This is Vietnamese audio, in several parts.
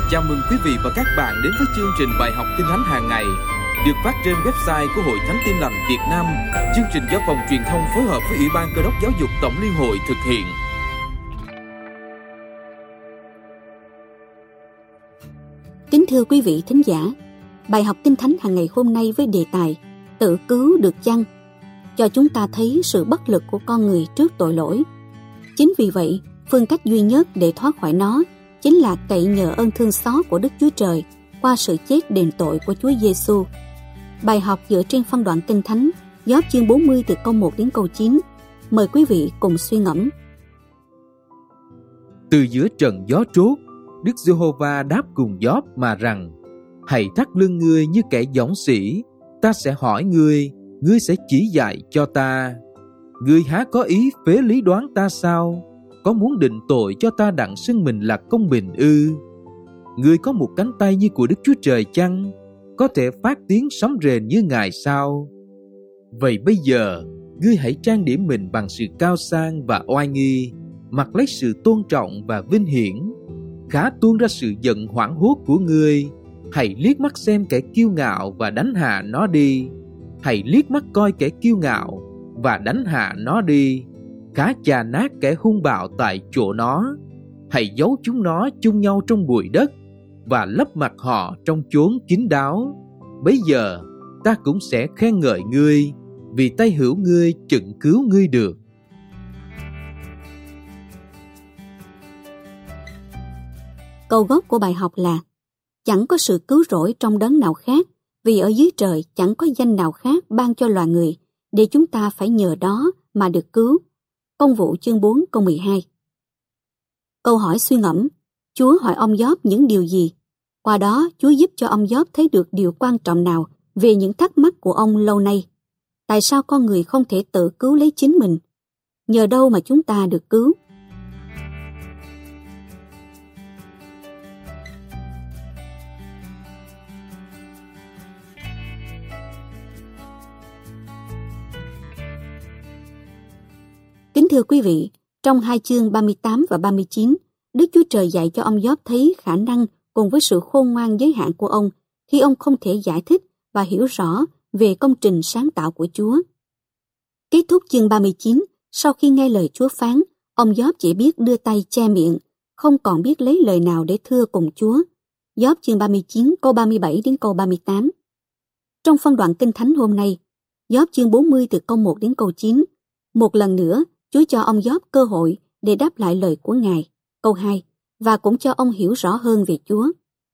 Chào mừng quý vị và các bạn đến với chương trình bài học Kinh Thánh hàng ngày được phát trên website của Hội Thánh Tin Lành Việt Nam. Chương trình do Phòng Truyền thông phối hợp với Ủy ban Cơ đốc Giáo dục Tổng Liên hội thực hiện. Kính thưa quý vị thính giả, bài học Kinh Thánh hàng ngày hôm nay với đề tài tự cứu được chăng, cho chúng ta thấy sự bất lực của con người trước tội lỗi. Chính vì vậy, phương cách duy nhất để thoát khỏi nó chính là cậy nhờ ơn thương xót của Đức Chúa Trời qua sự chết đền tội của Chúa Giêsu. Bài học dựa trên phân đoạn Kinh Thánh Gióp chương 40 từ câu 1 đến câu 9. Mời quý vị cùng suy ngẫm. Từ giữa trận gió trốt, Đức Giê-hô-va đáp cùng Gióp mà rằng: hãy thắt lưng ngươi như kẻ dõng sĩ, ta sẽ hỏi ngươi, ngươi sẽ chỉ dạy cho ta. Ngươi há có ý phế lý đoán ta sao? Có muốn định tội cho ta đặng xưng mình là công bình ư? Ngươi có một cánh tay như của Đức Chúa Trời chăng? Có thể phát tiếng sấm rền như Ngài sao? Vậy bây giờ, ngươi hãy trang điểm mình bằng sự cao sang và oai nghi, mặc lấy sự tôn trọng và vinh hiển, khá tuôn ra sự giận hoảng hốt của ngươi. Hãy liếc mắt xem kẻ kiêu ngạo và đánh hạ nó đi. Hãy liếc mắt coi kẻ kiêu ngạo và đánh hạ nó đi. Khá chà nát kẻ hung bạo tại chỗ nó. Hãy giấu chúng nó chung nhau trong bụi đất và lấp mặt họ trong chốn kín đáo. Bấy giờ ta cũng sẽ khen ngợi ngươi, vì tay hữu ngươi chừng cứu ngươi được. Câu gốc của bài học là: chẳng có sự cứu rỗi trong đấng nào khác, vì ở dưới trời chẳng có danh nào khác ban cho loài người, để chúng ta phải nhờ đó mà được cứu. Công vụ chương 4 câu 12. Câu hỏi suy ngẫm: Chúa hỏi ông Gióp những điều gì? Qua đó Chúa giúp cho ông Gióp thấy được điều quan trọng nào về những thắc mắc của ông lâu nay. Tại sao con người không thể tự cứu lấy chính mình? Nhờ đâu mà chúng ta được cứu? Kính thưa quý vị, trong hai chương 38 và 39, Đức Chúa Trời dạy cho ông Gióp thấy khả năng cùng với sự khôn ngoan giới hạn của ông khi ông không thể giải thích và hiểu rõ về công trình sáng tạo của Chúa. Kết thúc chương 39, sau khi nghe lời Chúa phán, ông Gióp chỉ biết đưa tay che miệng, không còn biết lấy lời nào để thưa cùng Chúa. Gióp chương 39 câu 37 đến câu 38. Trong phân đoạn Kinh Thánh hôm nay, Gióp chương 40 từ câu 1 đến câu 9, một lần nữa Chúa cho ông Gióp cơ hội để đáp lại lời của Ngài, câu 2, và cũng cho ông hiểu rõ hơn về Chúa.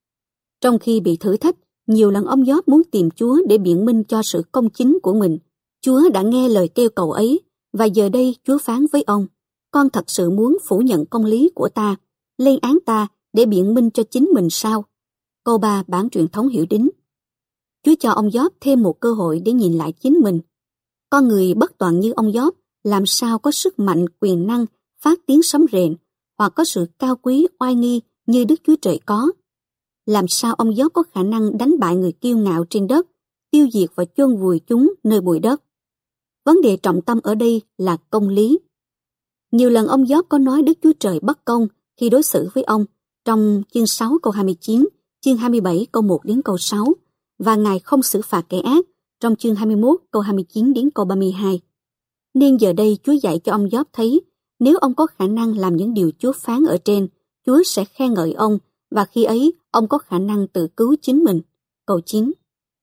Trong khi bị thử thách, nhiều lần ông Gióp muốn tìm Chúa để biện minh cho sự công chính của mình. Chúa đã nghe lời kêu cầu ấy, và giờ đây Chúa phán với ông: con thật sự muốn phủ nhận công lý của ta, lên án ta để biện minh cho chính mình sao? Câu 3 bản truyền thống hiểu đính. Chúa cho ông Gióp thêm một cơ hội để nhìn lại chính mình. Con người bất toàn như ông Gióp làm sao có sức mạnh, quyền năng, phát tiếng sấm rền, hoặc có sự cao quý, oai nghi như Đức Chúa Trời có? Làm sao ông Gióp có khả năng đánh bại người kiêu ngạo trên đất, tiêu diệt và chôn vùi chúng nơi bụi đất? Vấn đề trọng tâm ở đây là công lý. Nhiều lần ông Gióp có nói Đức Chúa Trời bất công khi đối xử với ông, trong chương 6 câu 29, chương 27 câu 1 đến câu 6, và Ngài không xử phạt kẻ ác, trong chương 21 câu 29 đến câu 32. Nên giờ đây Chúa dạy cho ông Gióp thấy, nếu ông có khả năng làm những điều Chúa phán ở trên, Chúa sẽ khen ngợi ông, và khi ấy ông có khả năng tự cứu chính mình. Câu 9.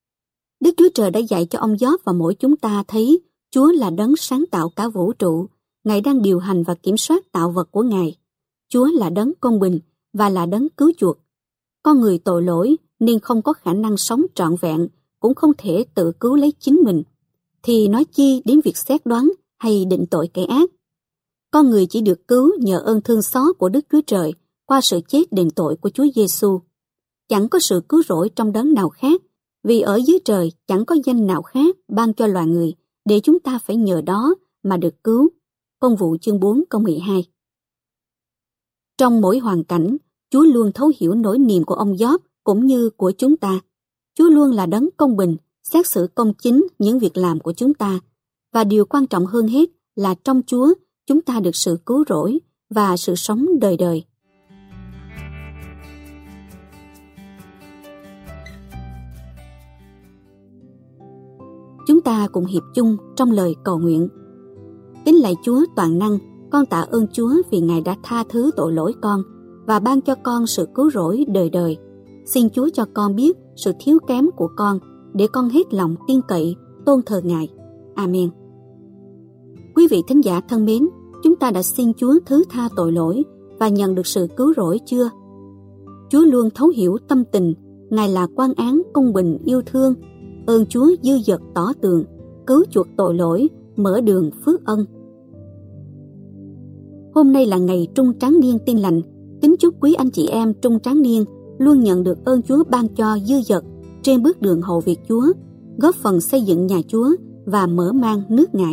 Đức Chúa Trời đã dạy cho ông Gióp và mỗi chúng ta thấy Chúa là đấng sáng tạo cả vũ trụ. Ngài đang điều hành và kiểm soát tạo vật của Ngài. Chúa là đấng công bình và là đấng cứu chuộc. Con người tội lỗi nên không có khả năng sống trọn vẹn, cũng không thể tự cứu lấy chính mình, thì nói chi đến việc xét đoán hay định tội kẻ ác. Con người chỉ được cứu nhờ ơn thương xót của Đức Chúa Trời qua sự chết đền tội của Chúa Giêsu. Chẳng có sự cứu rỗi trong đấng nào khác, vì ở dưới trời chẳng có danh nào khác ban cho loài người, để chúng ta phải nhờ đó mà được cứu. Công vụ chương 4 câu 12. Trong mỗi hoàn cảnh, Chúa luôn thấu hiểu nỗi niềm của ông Gióp cũng như của chúng ta. Chúa luôn là đấng công bình, xét xử công chính những việc làm của chúng ta. Và điều quan trọng hơn hết là trong Chúa, chúng ta được sự cứu rỗi và sự sống đời đời. Chúng ta cùng hiệp chung trong lời cầu nguyện. Kính lạy Chúa toàn năng, con tạ ơn Chúa vì Ngài đã tha thứ tội lỗi con và ban cho con sự cứu rỗi đời đời. Xin Chúa cho con biết sự thiếu kém của con để con hết lòng tin cậy, tôn thờ Ngài. Amen. Quý vị thính giả thân mến, chúng ta đã xin Chúa thứ tha tội lỗi và nhận được sự cứu rỗi chưa? Chúa luôn thấu hiểu tâm tình, Ngài là quan án công bình yêu thương. Ơn Chúa dư dật tỏ tường, cứu chuộc tội lỗi, mở đường phước ân. Hôm nay là ngày Trung Tráng Niên Tin Lành. Kính chúc quý anh chị em Trung Tráng Niên luôn nhận được ơn Chúa ban cho dư dật trên bước đường hầu việc Chúa, góp phần xây dựng nhà Chúa và mở mang nước Ngài.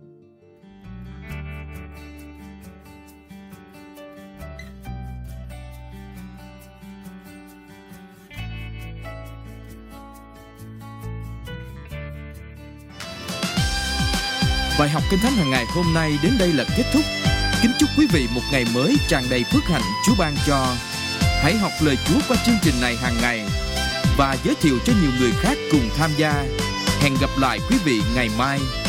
Bài học Kinh Thánh hàng ngày hôm nay đến đây là kết thúc. Kính chúc quý vị một ngày mới tràn đầy phước hạnh Chúa ban cho. Hãy học lời Chúa qua chương trình này hàng ngày và giới thiệu cho nhiều người khác cùng tham gia. Hẹn gặp lại quý vị ngày mai.